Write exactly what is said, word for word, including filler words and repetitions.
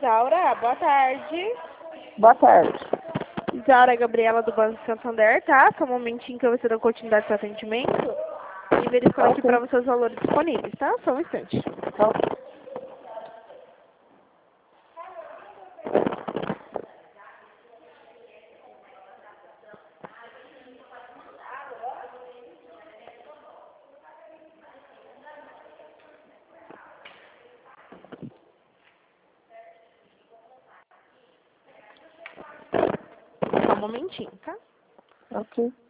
Isaura, boa tarde. Boa tarde. Isaura, Gabriela do Banco Santander, tá? Só um momentinho que eu vou dar continuidade ao seu atendimento e verificar Ok. aqui para você os valores disponíveis, tá? Só um instante. Ok. Só um momentinho, tá? Ok.